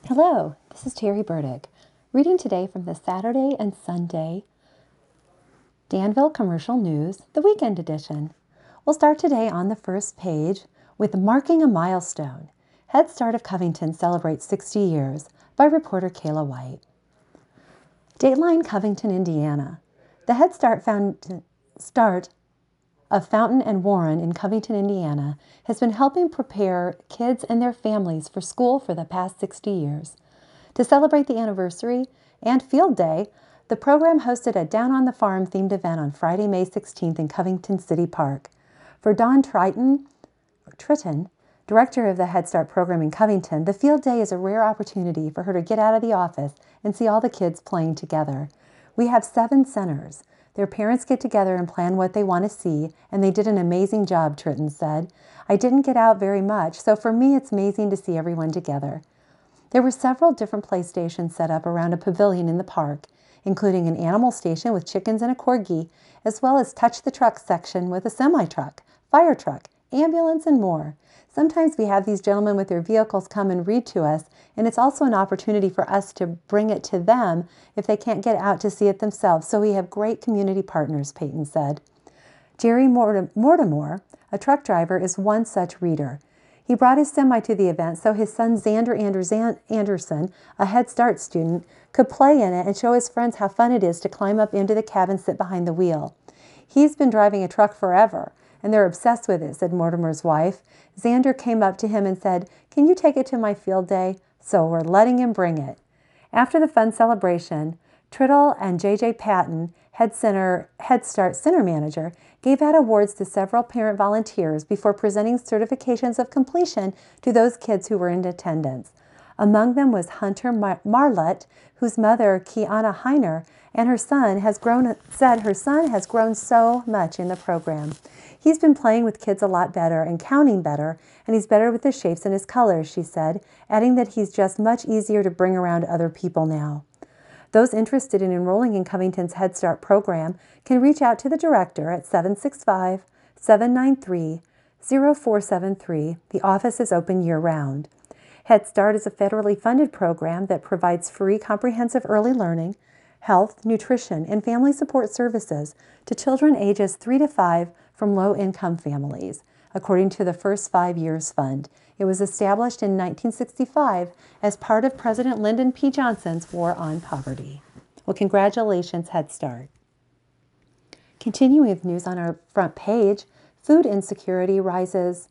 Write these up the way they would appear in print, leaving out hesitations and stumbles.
Hello, this is Terry Burdick, reading today from the Saturday and Sunday Danville Commercial News, the weekend edition. We'll start today on the first page with Marking a Milestone. Head Start of Covington celebrates 60 years by reporter Kayla White. Dateline, Covington, Indiana. The Head Start of Fountain and Warren in Covington, Indiana, has been helping prepare kids and their families for school for the past 60 years. To celebrate the anniversary and Field Day, the program hosted a Down on the Farm themed event on Friday, May 16th in Covington City Park. For Dawn Tritton, director of the Head Start program in Covington, the Field Day is a rare opportunity for her to get out of the office and see all the kids playing together. We have 7 centers. Their parents get together and plan what they want to see, and they did an amazing job, Tritton said. I didn't get out very much, so for me it's amazing to see everyone together. There were several different play stations set up around a pavilion in the park, including an animal station with chickens and a corgi, as well as touch the truck section with a semi-truck, fire truck, ambulance, and more. Sometimes we have these gentlemen with their vehicles come and read to us, and it's also an opportunity for us to bring it to them if they can't get out to see it themselves. So we have great community partners, Peyton said. Jerry Mortimer, a truck driver, is one such reader. He brought his semi to the event so his son Xander Anderson, a Head Start student, could play in it and show his friends how fun it is to climb up into the cab and sit behind the wheel. He's been driving a truck forever, and they're obsessed with it, said Mortimer's wife. Xander came up to him and said, "Can you take it to my Field Day?" So we're letting him bring it. After the fun celebration, Triddle and J.J. Patton, Head Start Center Manager, gave out awards to several parent volunteers before presenting certifications of completion to those kids who were in attendance. Among them was Hunter Marlett, whose mother, Kiana Heiner, and said her son has grown so much in the program. He's been playing with kids a lot better and counting better, and he's better with his shapes and his colors, she said, adding that he's just much easier to bring around other people now. Those interested in enrolling in Covington's Head Start program can reach out to the director at 765-793-0473. The office is open year-round. Head Start is a federally funded program that provides free comprehensive early learning, health, nutrition, and family support services to children ages 3 to 5 from low-income families, according to the First 5 Years Fund. It was established in 1965 as part of President Lyndon P. Johnson's War on Poverty. Well, congratulations, Head Start. Continuing with news on our front page, food insecurity rises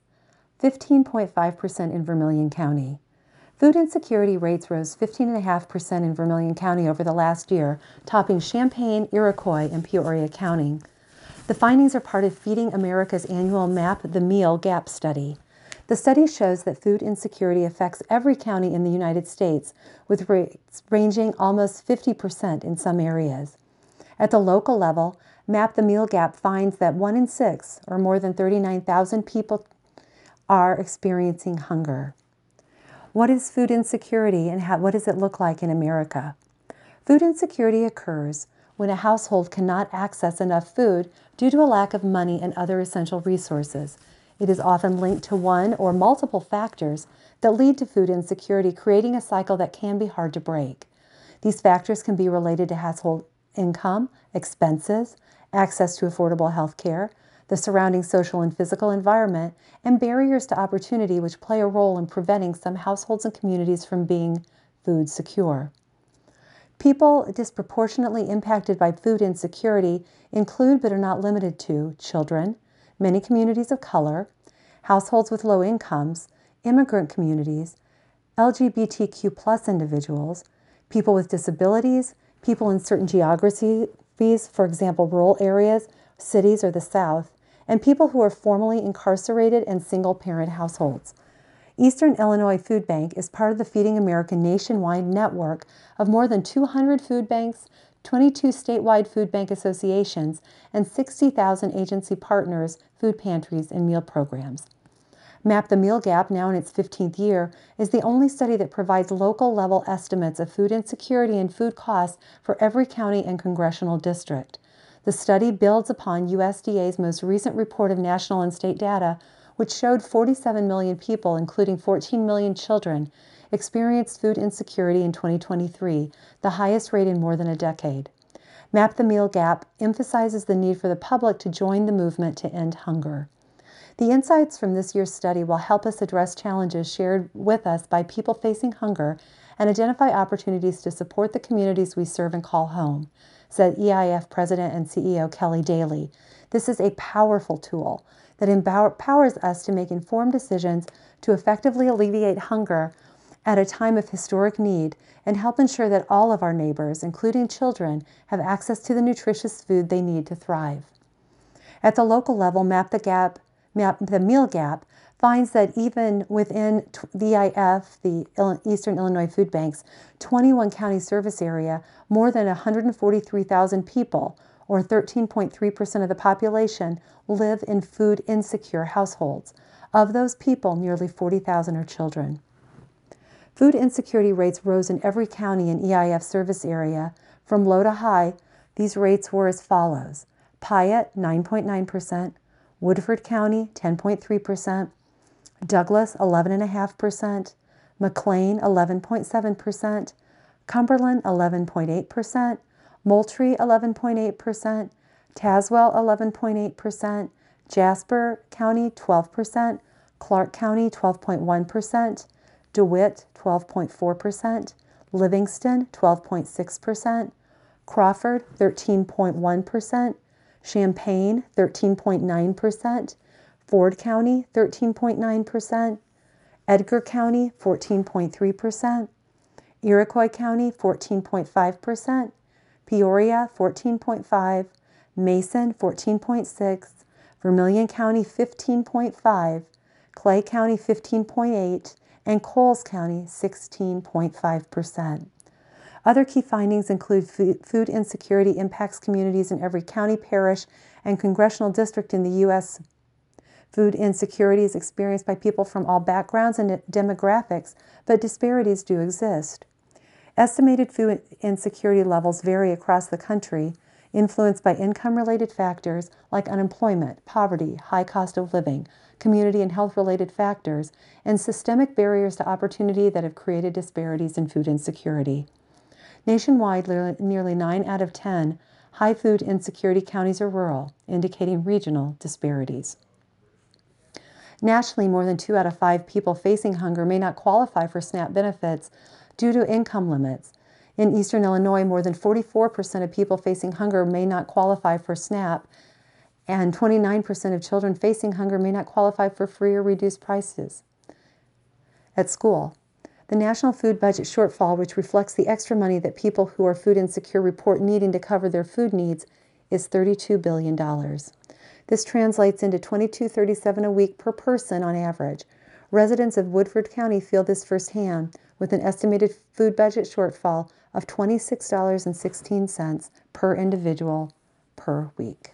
15.5% in Vermilion County. Food insecurity rates rose 15.5% in Vermilion County over the last year, topping Champaign, Iroquois, and Peoria County. The findings are part of Feeding America's annual Map the Meal Gap study. The study shows that food insecurity affects every county in the United States, with rates ranging almost 50% in some areas. At the local level, Map the Meal Gap finds that 1 in 6, or more than 39,000 people, are experiencing hunger. What is food insecurity and what does it look like in America? Food insecurity occurs when a household cannot access enough food due to a lack of money and other essential resources. It is often linked to one or multiple factors that lead to food insecurity, creating a cycle that can be hard to break. These factors can be related to household income, expenses, access to affordable health care, the surrounding social and physical environment, and barriers to opportunity, which play a role in preventing some households and communities from being food secure. People disproportionately impacted by food insecurity include, but are not limited to, children, many communities of color, households with low incomes, immigrant communities, LGBTQ+ individuals, people with disabilities, people in certain geographies, for example, rural areas, cities, or the South, and people who are formerly incarcerated and single-parent households. Eastern Illinois Food Bank is part of the Feeding America nationwide network of more than 200 food banks, 22 statewide food bank associations, and 60,000 agency partners, food pantries, and meal programs. Map the Meal Gap, now in its 15th year, is the only study that provides local-level estimates of food insecurity and food costs for every county and congressional district. The study builds upon USDA's most recent report of national and state data, which showed 47 million people, including 14 million children, experienced food insecurity in 2023, the highest rate in more than a decade. Map the Meal Gap emphasizes the need for the public to join the movement to end hunger. The insights from this year's study will help us address challenges shared with us by people facing hunger and identify opportunities to support the communities we serve and call home, said EIF President and CEO Kelly Daly. This is a powerful tool that empowers us to make informed decisions to effectively alleviate hunger at a time of historic need and help ensure that all of our neighbors, including children, have access to the nutritious food they need to thrive. At the local level, Map the Meal Gap finds that even within the EIF, the Eastern Illinois Food Bank's 21 county service area, more than 143,000 people, or 13.3% of the population, live in food insecure households. Of those people, nearly 40,000 are children. Food insecurity rates rose in every county in EIF service area. From low to high, these rates were as follows: Piatt, 9.9%, Woodford County, 10.3%, Douglas, 11.5%, McLean, 11.7%, Cumberland, 11.8%, Moultrie, 11.8%, Tazewell, 11.8%, Jasper County, 12%, Clark County, 12.1%, DeWitt, 12.4%, Livingston, 12.6%, Crawford, 13.1%, Champaign, 13.9%, Ford County, 13.9%, Edgar County, 14.3%, Iroquois County, 14.5%, Peoria, 14.5%, Mason, 14.6%, Vermilion County, 15.5%, Clay County, 15.8%, and Coles County, 16.5%. Other key findings include food insecurity impacts communities in every county, parish, and congressional district in the U.S. Food insecurity is experienced by people from all backgrounds and demographics, but disparities do exist. Estimated food insecurity levels vary across the country, influenced by income-related factors like unemployment, poverty, high cost of living, community and health-related factors, and systemic barriers to opportunity that have created disparities in food insecurity. Nationwide, nearly 9 out of 10 high food insecurity counties are rural, indicating regional disparities. Nationally, more than 2 out of 5 people facing hunger may not qualify for SNAP benefits due to income limits. In Eastern Illinois, more than 44% of people facing hunger may not qualify for SNAP, and 29% of children facing hunger may not qualify for free or reduced prices at school. The national food budget shortfall, which reflects the extra money that people who are food insecure report needing to cover their food needs, is $32 billion. This translates into $22.37 a week per person on average. Residents of Woodford County feel this firsthand, with an estimated food budget shortfall of $26.16 per individual per week.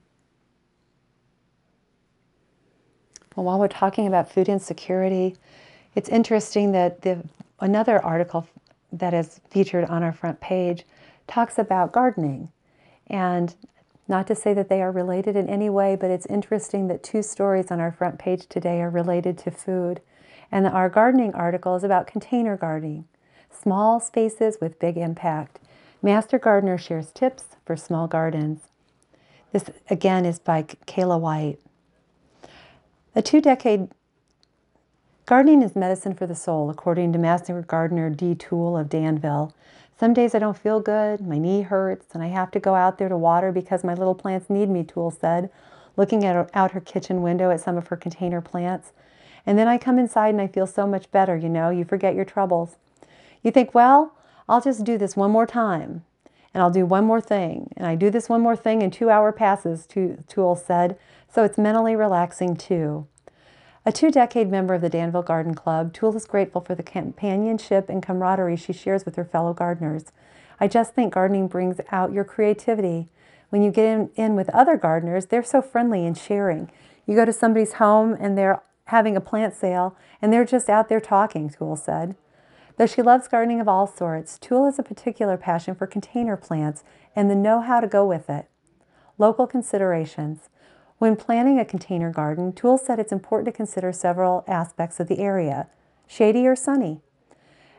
Well, while we're talking about food insecurity, it's interesting that another article that is featured on our front page talks about gardening. And not to say that they are related in any way, but it's interesting that 2 stories on our front page today are related to food. And our gardening article is about container gardening, small spaces with big impact. Master Gardener shares tips for small gardens. This, again, is by Kayla White. A 2-decade gardening is medicine for the soul, according to Master Gardener Dee Toole of Danville. Some days I don't feel good, my knee hurts, and I have to go out there to water because my little plants need me, Toole said, looking out her kitchen window at some of her container plants. And then I come inside and I feel so much better, you forget your troubles. You think, well, I'll just do this one more time, and I'll do one more thing, and I do this one more thing and 2 hour passes, Toole said, so it's mentally relaxing too. A 2-decade member of the Danville Garden Club, Toole is grateful for the companionship and camaraderie she shares with her fellow gardeners. I just think gardening brings out your creativity. When you get in with other gardeners, they're so friendly and sharing. You go to somebody's home and they're having a plant sale, and they're just out there talking, Toole said. Though she loves gardening of all sorts, Toole has a particular passion for container plants and the know-how to go with it. Local considerations. When planning a container garden, Toole said it's important to consider several aspects of the area. Shady or sunny?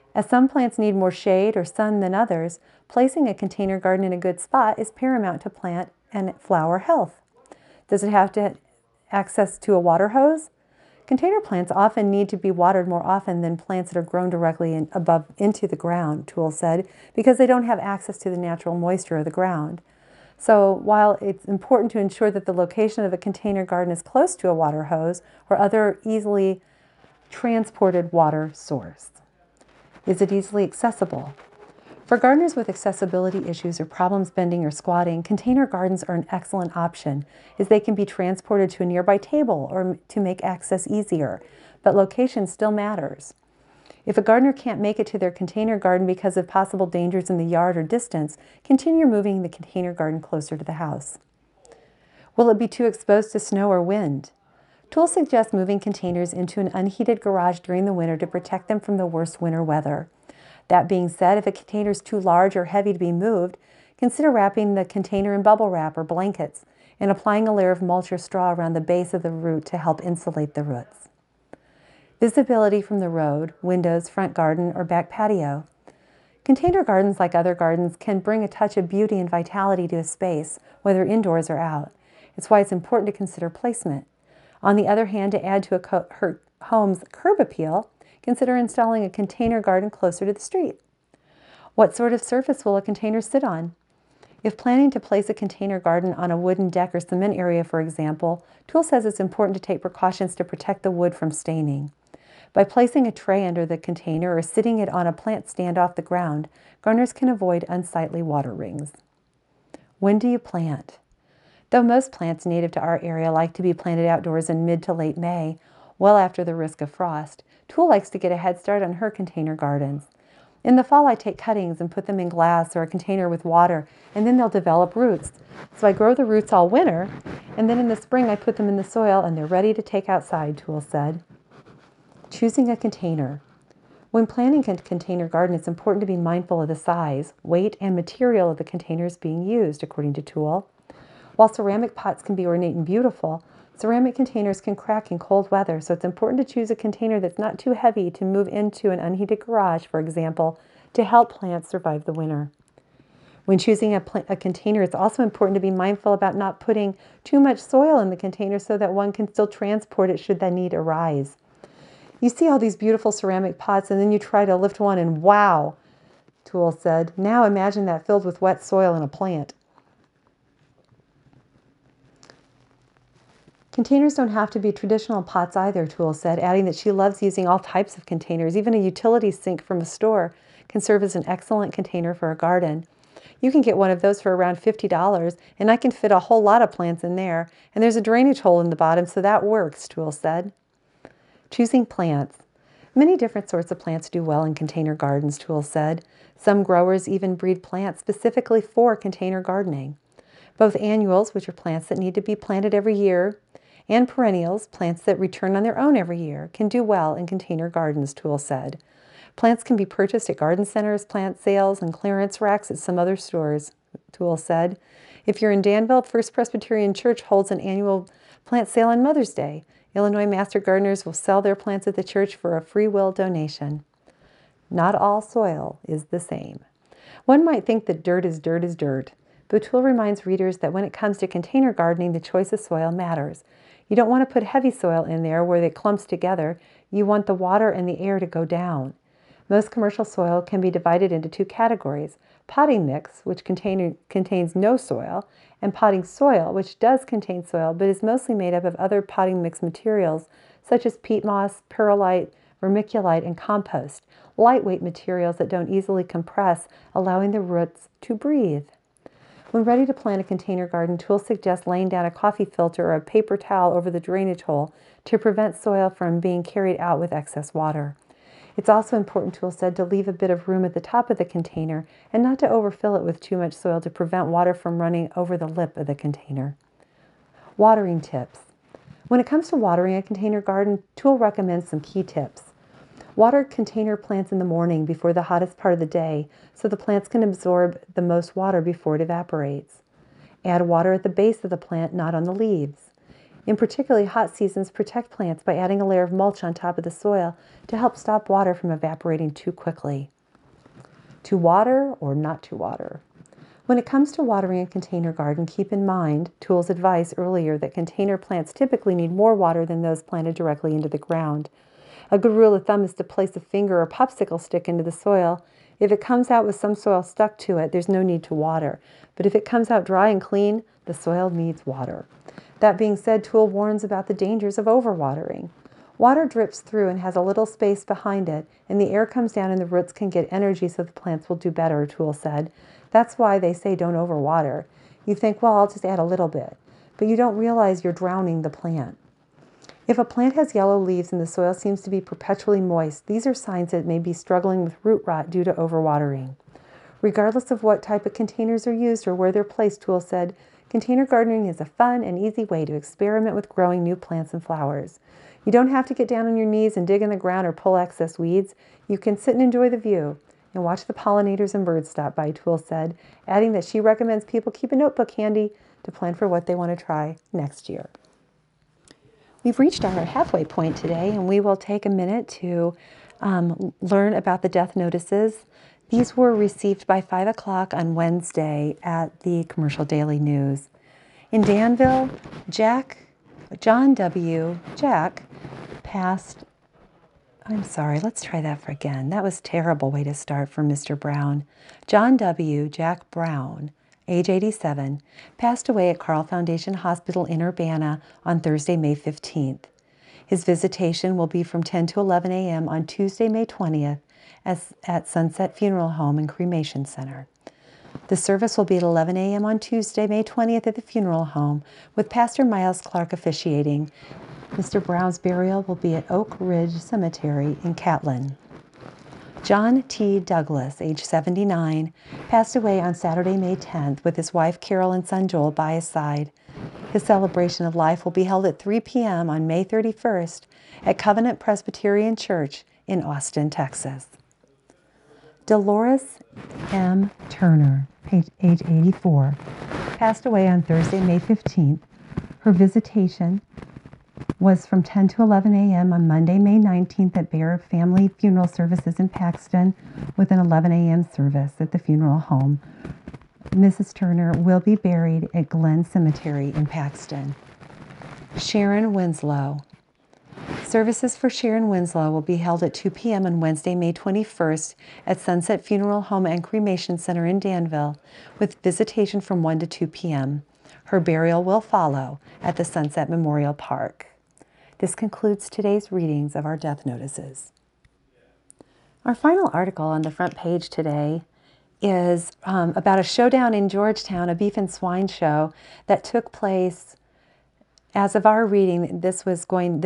As some plants need more shade or sun than others, placing a container garden in a good spot is paramount to plant and flower health. Does it have to access to a water hose? Container plants often need to be watered more often than plants that are grown directly into the ground, Toole said, because they don't have access to the natural moisture of the ground. So while it's important to ensure that the location of a container garden is close to a water hose or other easily transported water source. Is it easily accessible? For gardeners with accessibility issues or problems bending or squatting, container gardens are an excellent option, as they can be transported to a nearby table or to make access easier, but location still matters. If a gardener can't make it to their container garden because of possible dangers in the yard or distance, continue moving the container garden closer to the house. Will it be too exposed to snow or wind? Toole suggests moving containers into an unheated garage during the winter to protect them from the worst winter weather. That being said, if a container is too large or heavy to be moved, consider wrapping the container in bubble wrap or blankets and applying a layer of mulch or straw around the base of the root to help insulate the roots. Visibility from the road, windows, front garden, or back patio. Container gardens, like other gardens, can bring a touch of beauty and vitality to a space, whether indoors or out. It's why it's important to consider placement. On the other hand, to add to a home's curb appeal, consider installing a container garden closer to the street. What sort of surface will a container sit on? If planning to place a container garden on a wooden deck or cement area, for example, Toole says it's important to take precautions to protect the wood from staining. By placing a tray under the container or sitting it on a plant stand off the ground, gardeners can avoid unsightly water rings. When do you plant? Though most plants native to our area like to be planted outdoors in mid to late May, well after the risk of frost, Toole likes to get a head start on her container gardens. In the fall, I take cuttings and put them in glass or a container with water, and then they'll develop roots. So I grow the roots all winter, and then in the spring I put them in the soil and they're ready to take outside, Toole said. Choosing a container. When planning a container garden, it's important to be mindful of the size, weight, and material of the containers being used, according to Toole. While ceramic pots can be ornate and beautiful, ceramic containers can crack in cold weather, so it's important to choose a container that's not too heavy to move into an unheated garage, for example, to help plants survive the winter. When choosing a container, it's also important to be mindful about not putting too much soil in the container so that one can still transport it should that need arise. You see all these beautiful ceramic pots, and then you try to lift one, and wow, Toole said. Now imagine that filled with wet soil and a plant. Containers don't have to be traditional pots either, Toole said, adding that she loves using all types of containers. Even a utility sink from a store can serve as an excellent container for a garden. You can get one of those for around $50, and I can fit a whole lot of plants in there. And there's a drainage hole in the bottom, so that works, Toole said. Choosing plants. Many different sorts of plants do well in container gardens, Toole said. Some growers even breed plants specifically for container gardening. Both annuals, which are plants that need to be planted every year, and perennials, plants that return on their own every year, can do well in container gardens, Toole said. Plants can be purchased at garden centers, plant sales, and clearance racks at some other stores, Toole said. If you're in Danville, First Presbyterian Church holds an annual plant sale on Mother's Day. Illinois Master Gardeners will sell their plants at the church for a free will donation. Not all soil is the same. One might think that dirt is dirt, but Toole reminds readers that when it comes to container gardening, the choice of soil matters. You don't want to put heavy soil in there where it clumps together. You want the water and the air to go down. Most commercial soil can be divided into two categories: potting mix, which contains no soil, and potting soil, which does contain soil but is mostly made up of other potting mix materials such as peat moss, perlite, vermiculite, and compost, lightweight materials that don't easily compress, allowing the roots to breathe. When ready to plant a container garden, Toole suggests laying down a coffee filter or a paper towel over the drainage hole to prevent soil from being carried out with excess water. It's also important, Toole said, to leave a bit of room at the top of the container and not to overfill it with too much soil to prevent water from running over the lip of the container. Watering tips. When it comes to watering a container garden, Toole recommends some key tips. Water container plants in the morning before the hottest part of the day so the plants can absorb the most water before it evaporates. Add water at the base of the plant, not on the leaves. In particularly hot seasons, protect plants by adding a layer of mulch on top of the soil to help stop water from evaporating too quickly. To water or not to water? When it comes to watering a container garden, keep in mind Toole's advice earlier that container plants typically need more water than those planted directly into the ground. A good rule of thumb is to place a finger or popsicle stick into the soil. If it comes out with some soil stuck to it, there's no need to water. But if it comes out dry and clean, the soil needs water. That being said, Toole warns about the dangers of overwatering. Water drips through and has a little space behind it, and the air comes down and the roots can get energy so the plants will do better, Toole said. That's why they say don't overwater. You think, well, I'll just add a little bit, but you don't realize you're drowning the plant. If a plant has yellow leaves and the soil seems to be perpetually moist, these are signs that it may be struggling with root rot due to overwatering. Regardless of what type of containers are used or where they're placed, Toole said, container gardening is a fun and easy way to experiment with growing new plants and flowers. You don't have to get down on your knees and dig in the ground or pull excess weeds. You can sit and enjoy the view and watch the pollinators and birds stop by, Toole said, adding that she recommends people keep a notebook handy to plan for what they want to try next year. We've reached our halfway point today, and we will take a minute to learn about the death notices. These were received by 5 o'clock on Wednesday at the Commercial Daily News. In Danville, John W. Jack passed. I'm sorry, let's try that again. That was a terrible way to start for Mr. Brown. John W. Jack Brown, age 87, passed away at Carle Foundation Hospital in Urbana on Thursday, May 15th. His visitation will be from 10 to 11 a.m. on Tuesday, May 20th at Sunset Funeral Home and Cremation Center. The service will be at 11 a.m. on Tuesday, May 20th at the funeral home, with Pastor Miles Clark officiating. Mr. Brown's burial will be at Oak Ridge Cemetery in Catlin. John T. Douglas, age 79, passed away on Saturday, May 10th, with his wife Carol and son Joel by his side. His celebration of life will be held at 3 p.m. on May 31st at Covenant Presbyterian Church in Austin, Texas. Dolores M. Turner, age 84, passed away on Thursday, May 15th. Her visitation was from 10 to 11 a.m. on Monday, May 19th at Bear Family Funeral Services in Paxton with an 11 a.m. service at the funeral home. Mrs. Turner will be buried at Glen Cemetery in Paxton. Sharon Winslow. Services for Sharon Winslow will be held at 2 p.m. on Wednesday, May 21st at Sunset Funeral Home and Cremation Center in Danville with visitation from 1 to 2 p.m. Her burial will follow at the Sunset Memorial Park. This concludes today's readings of our death notices. Our final article on the front page today is about a showdown in Georgetown, a beef and swine show that took place. As of our reading, this was going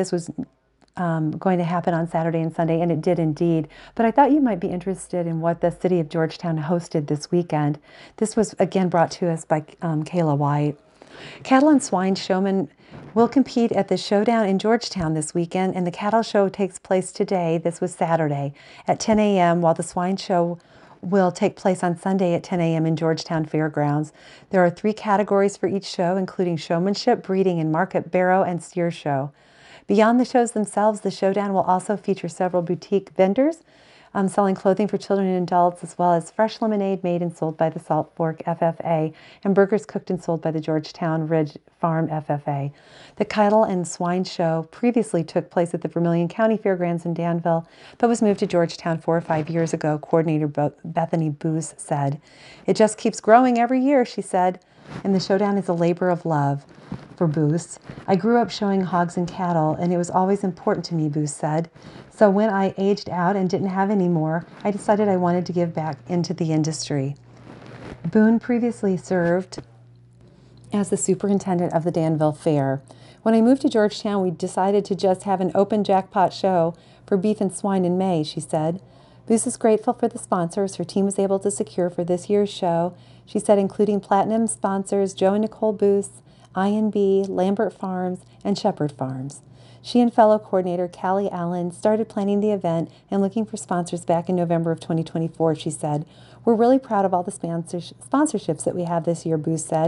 to happen on Saturday and Sunday, and it did indeed. But I thought you might be interested in what the city of Georgetown hosted this weekend. This was again brought to us by Kayla White. Cattle and swine showmen will compete at the showdown in Georgetown this weekend, and the cattle show takes place today. This was Saturday at 10 a.m., while the swine show will take place on Sunday at 10 a.m. in Georgetown Fairgrounds. There are 3 categories for each show, including showmanship, breeding, and market barrow and steer show. Beyond the shows themselves, the showdown will also feature several boutique vendors selling clothing for children and adults, as well as fresh lemonade made and sold by the Salt Fork FFA and burgers cooked and sold by the Georgetown Ridge Farm FFA. The cattle and swine show previously took place at the Vermilion County Fairgrounds in Danville, but was moved to Georgetown 4 or 5 years ago, coordinator Bethany Boos said. It just keeps growing every year, she said, and the showdown is a labor of love. For Boos, I grew up showing hogs and cattle, and it was always important to me, Boos said. So when I aged out and didn't have any more, I decided I wanted to give back into the industry. Boone previously served as the superintendent of the Danville Fair. When I moved to Georgetown, we decided to just have an open jackpot show for beef and swine in May, she said. Boos is grateful for the sponsors her team was able to secure for this year's show, she said, including platinum sponsors Joe and Nicole Boos, I&B, Lambert Farms, and Shepherd Farms. She and fellow coordinator Callie Allen started planning the event and looking for sponsors back in November of 2024, she said. We're really proud of all the sponsorships that we have this year, Boos said.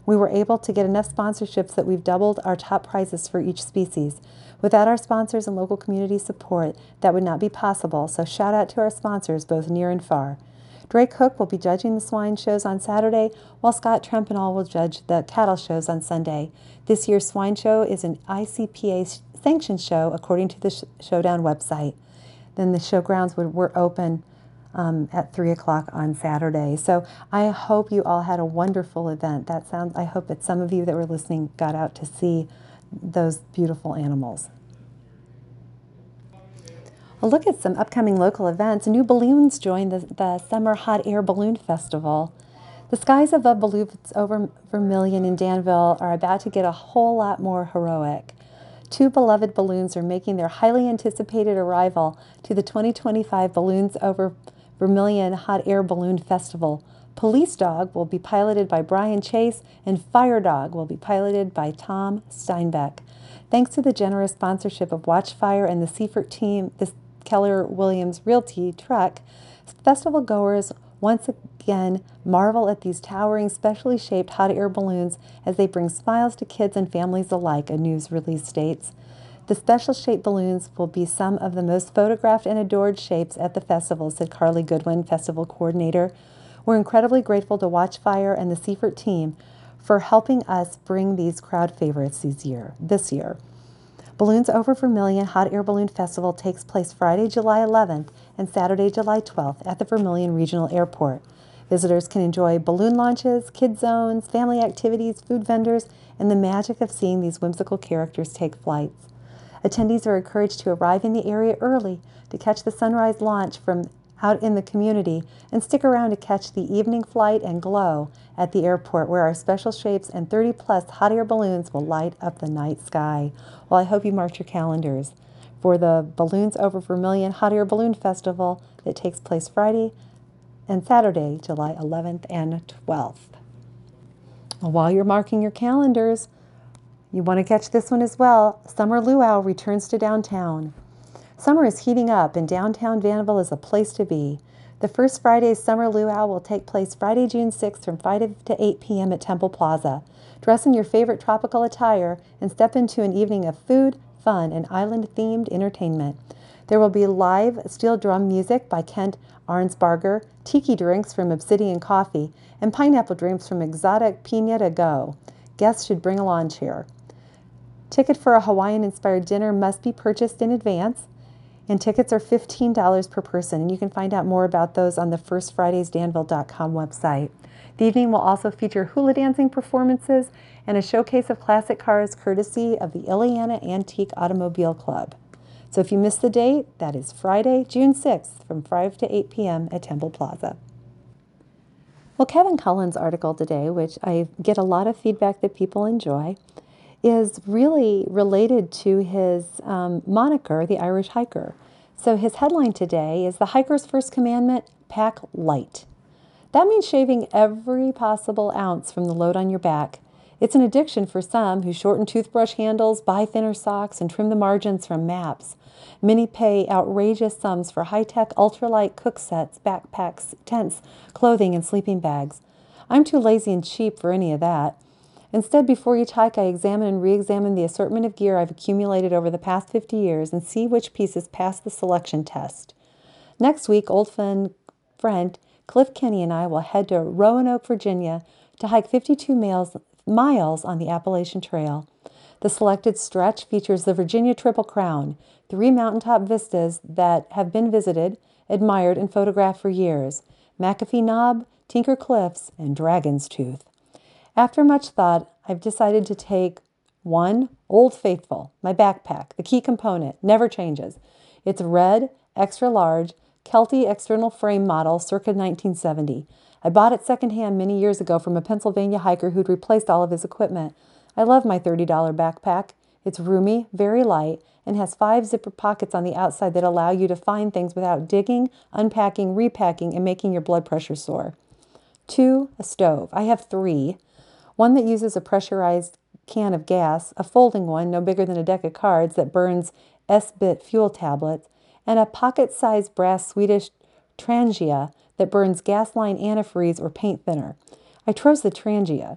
We were able to get enough sponsorships that we've doubled our top prizes for each species. Without our sponsors and local community support, that would not be possible, so shout out to our sponsors both near and far. Drake Hook will be judging the swine shows on Saturday, while Scott Trempenall will judge the cattle shows on Sunday. This year's swine show is an ICPA sanctioned show according to the Showdown website. Then the showgrounds were open at 3 o'clock on Saturday. So I hope you all had a wonderful event. I hope that some of you that were listening got out to see those beautiful animals. A look at some upcoming local events. New balloons join the Summer Hot Air Balloon Festival. The skies above balloons over Vermilion in Danville are about to get a whole lot more heroic. Two beloved balloons are making their highly anticipated arrival to the 2025 Balloons Over Vermilion Hot Air Balloon Festival. Police Dog will be piloted by Brian Chase, and Fire Dog will be piloted by Tom Steinbeck. Thanks to the generous sponsorship of Watchfire and the Seifert team, the Keller Williams Realty truck, festival goers once again marvel at these towering, specially shaped hot air balloons as they bring smiles to kids and families alike, a news release states. The special shaped balloons will be some of the most photographed and adored shapes at the festival, said Carly Goodwin, festival coordinator. We're incredibly grateful to Watchfire and the Seifert team for helping us bring these crowd favorites this year. Balloons Over Vermilion Hot Air Balloon Festival takes place Friday, July 11th and Saturday, July 12th at the Vermilion Regional Airport. Visitors can enjoy balloon launches, kid zones, family activities, food vendors, and the magic of seeing these whimsical characters take flights. Attendees are encouraged to arrive in the area early to catch the sunrise launch from out in the community and stick around to catch the evening flight and glow at the airport, where our special shapes and 30-plus hot air balloons will light up the night sky. Well, I hope you marked your calendars for the Balloons Over Vermilion Hot Air Balloon Festival that takes place Friday and Saturday, July 11th and 12th. Well, while you're marking your calendars, you want to catch this one as well. Summer Luau returns to downtown. Summer is heating up, and downtown Danville is a place to be. The first Friday's Summer Luau will take place Friday, June 6th from 5 to 8 p.m. at Temple Plaza. Dress in your favorite tropical attire and step into an evening of food, fun, and island-themed entertainment. There will be live steel drum music by Kent Arnsbarger, tiki drinks from Obsidian Coffee, and pineapple drinks from Exotic Pina to Go. Guests should bring a lawn chair. Ticket for a Hawaiian-inspired dinner must be purchased in advance, and tickets are $15 per person, and you can find out more about those on the firstfridaysdanville.com website. The evening will also feature hula dancing performances and a showcase of classic cars courtesy of the Ileana Antique Automobile Club. So if you missed the date, that is Friday, June 6th from 5 to 8 p.m. at Temple Plaza. Well, Kevin Cullen's article today, which I get a lot of feedback that people enjoy, is really related to his moniker, the Irish Hiker. So his headline today is "The Hiker's First Commandment, Pack Light." That means shaving every possible ounce from the load on your back. It's an addiction for some who shorten toothbrush handles, buy thinner socks, and trim the margins from maps. Many pay outrageous sums for high-tech, ultralight cook sets, backpacks, tents, clothing, and sleeping bags. I'm too lazy and cheap for any of that. Instead, before each hike, I examine and re-examine the assortment of gear I've accumulated over the past 50 years and see which pieces pass the selection test. Next week, old friend Cliff Kenny and I will head to Roanoke, Virginia to hike 52 miles on the Appalachian Trail. The selected stretch features the Virginia Triple Crown, 3 mountaintop vistas that have been visited, admired, and photographed for years: McAfee Knob, Tinker Cliffs, and Dragon's Tooth. After much thought, I've decided to take 1, Old Faithful, my backpack, the key component, never changes. It's red, extra large, Kelty external frame model circa 1970. I bought it secondhand many years ago from a Pennsylvania hiker who'd replaced all of his equipment. I love my $30 backpack. It's roomy, very light, and has 5 zipper pockets on the outside that allow you to find things without digging, unpacking, repacking, and making your blood pressure soar. 2, a stove. I have 3. One that uses a pressurized can of gas, a folding one no bigger than a deck of cards that burns S-bit fuel tablets, and a pocket-sized brass Swedish Trangia that burns gas line antifreeze or paint thinner. I chose the Trangia.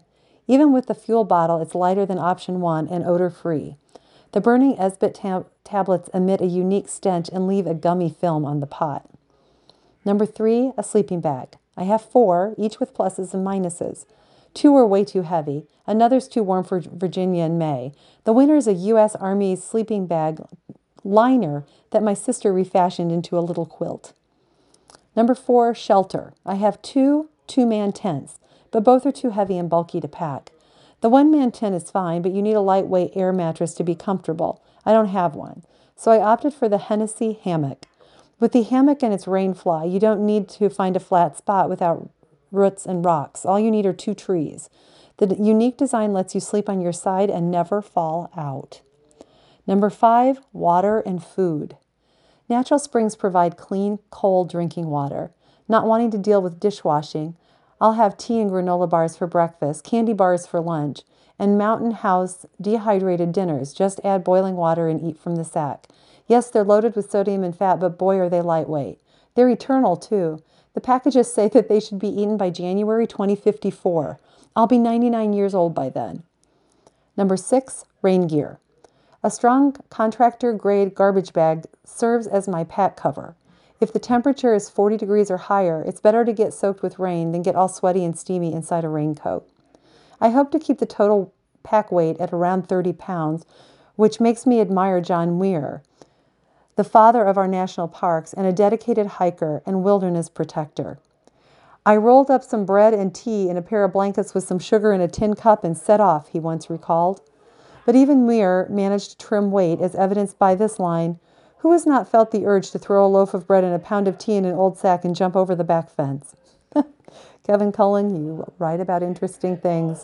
Even with the fuel bottle, it's lighter than option 1 and odor-free. The burning Esbit tablets emit a unique stench and leave a gummy film on the pot. Number 3, a sleeping bag. I have 4, each with pluses and minuses. 2 are way too heavy. Another's too warm for Virginia in May. The winner is a U.S. Army sleeping bag liner that my sister refashioned into a little quilt. Number 4, shelter. I have 2 two-man tents, but both are too heavy and bulky to pack. The one-man tent is fine, but you need a lightweight air mattress to be comfortable. I don't have one, so I opted for the Hennessy hammock. With the hammock and its rainfly, you don't need to find a flat spot without roots and rocks. All you need are 2 trees. The unique design lets you sleep on your side and never fall out. Number 5, water and food. Natural springs provide clean, cold drinking water. Not wanting to deal with dishwashing, I'll have tea and granola bars for breakfast, candy bars for lunch, and Mountain House dehydrated dinners. Just add boiling water and eat from the sack. Yes, they're loaded with sodium and fat, but boy, are they lightweight. They're eternal, too. The packages say that they should be eaten by January 2054. I'll be 99 years old by then. Number 6, rain gear. A strong contractor-grade garbage bag serves as my pack cover. If the temperature is 40 degrees or higher, it's better to get soaked with rain than get all sweaty and steamy inside a raincoat. I hope to keep the total pack weight at around 30 pounds, which makes me admire John Muir, the father of our national parks and a dedicated hiker and wilderness protector. I rolled up some bread and tea in a pair of blankets with some sugar in a tin cup and set off, he once recalled. But even Muir managed to trim weight, as evidenced by this line: who has not felt the urge to throw a loaf of bread and a pound of tea in an old sack and jump over the back fence? Kevin Cullen, you write about interesting things.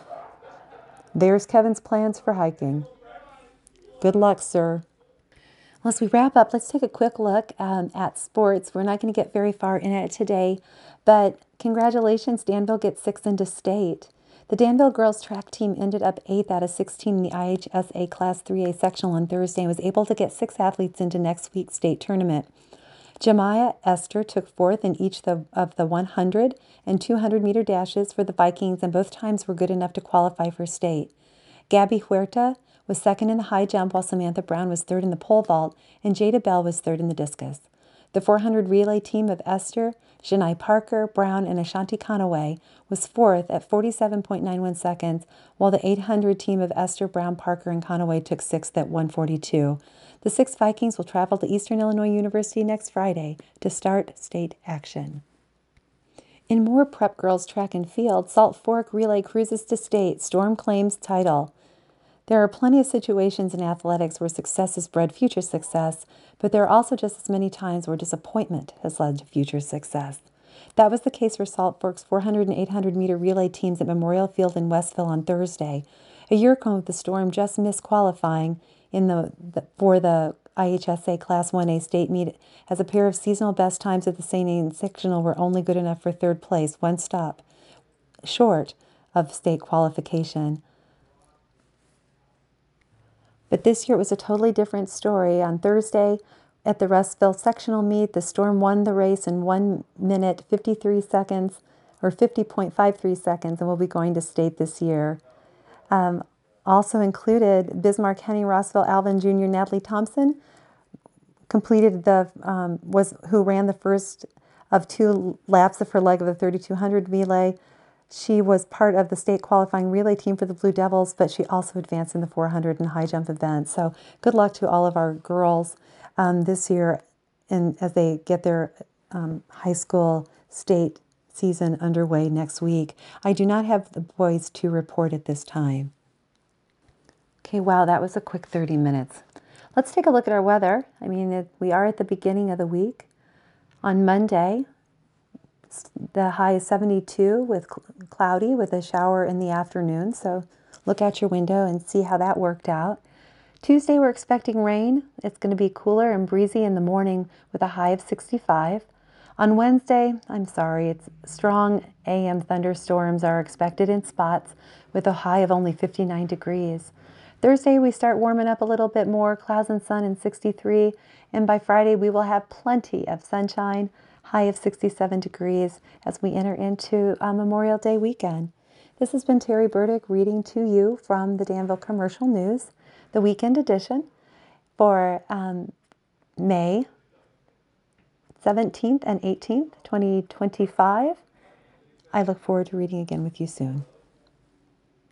There's Kevin's plans for hiking. Good luck, sir. Well, as we wrap up, let's take a quick look at sports. We're not going to get very far in it today, but congratulations, Danville gets 6th into state. The Danville girls track team ended up 8th out of 16 in the IHSA Class 3A sectional on Thursday and was able to get 6 athletes into next week's state tournament. Jemiah Esther took 4th in each of the 100 and 200-meter dashes for the Vikings, and both times were good enough to qualify for state. Gabby Huerta was 2nd in the high jump, while Samantha Brown was 3rd in the pole vault, and Jada Bell was 3rd in the discus. The 400 relay team of Esther, Janai Parker, Brown, and Ashanti Conaway was 4th at 47.91 seconds, while the 800 team of Esther, Brown, Parker, and Conaway took 6th at 1:42. The 6 Vikings will travel to Eastern Illinois University next Friday to start state action. In more prep girls track and field, Salt Fork relay cruises to state. Storm claims title. There are plenty of situations in athletics where success has bred future success, but there are also just as many times where disappointment has led to future success. That was the case for Salt Fork's 400 and 800-meter relay teams at Memorial Field in Westville on Thursday. A year ago, the Storm just missed qualifying for the IHSA Class 1A state meet, as a pair of seasonal best times at the St. Anne sectional were only good enough for 3rd place, one stop short of state qualification. But this year it was a totally different story. On Thursday at the Russville sectional meet, the Storm won the race in 1 minute 53 seconds, or 50.53 seconds, and will be going to state this year. Also included Bismarck, Henning, Rossville, Alvin Jr., Natalie Thompson completed who ran the first of 2 laps of her leg of the 3200 relay. She was part of the state qualifying relay team for the Blue Devils, but she also advanced in the 400 and high jump event. So good luck to all of our girls this year as they get their high school state season underway next week. I do not have the boys to report at this time. Okay, wow, that was a quick 30 minutes. Let's take a look at our weather. I mean, we are at the beginning of the week. On Monday, the high is 72 with cloudy with a shower in the afternoon. So look out your window and see how that worked out. Tuesday, we're expecting rain. It's going to be cooler and breezy in the morning with a high of 65. On Wednesday, it's strong AM thunderstorms are expected in spots with a high of only 59 degrees. Thursday, we start warming up a little bit more, clouds and sun in 63. And by Friday, we will have plenty of sunshine, high of 67 degrees as we enter into Memorial Day weekend. This has been Terry Burdick reading to you from the Danville Commercial News, the weekend edition for May 17th and 18th, 2025. I look forward to reading again with you soon.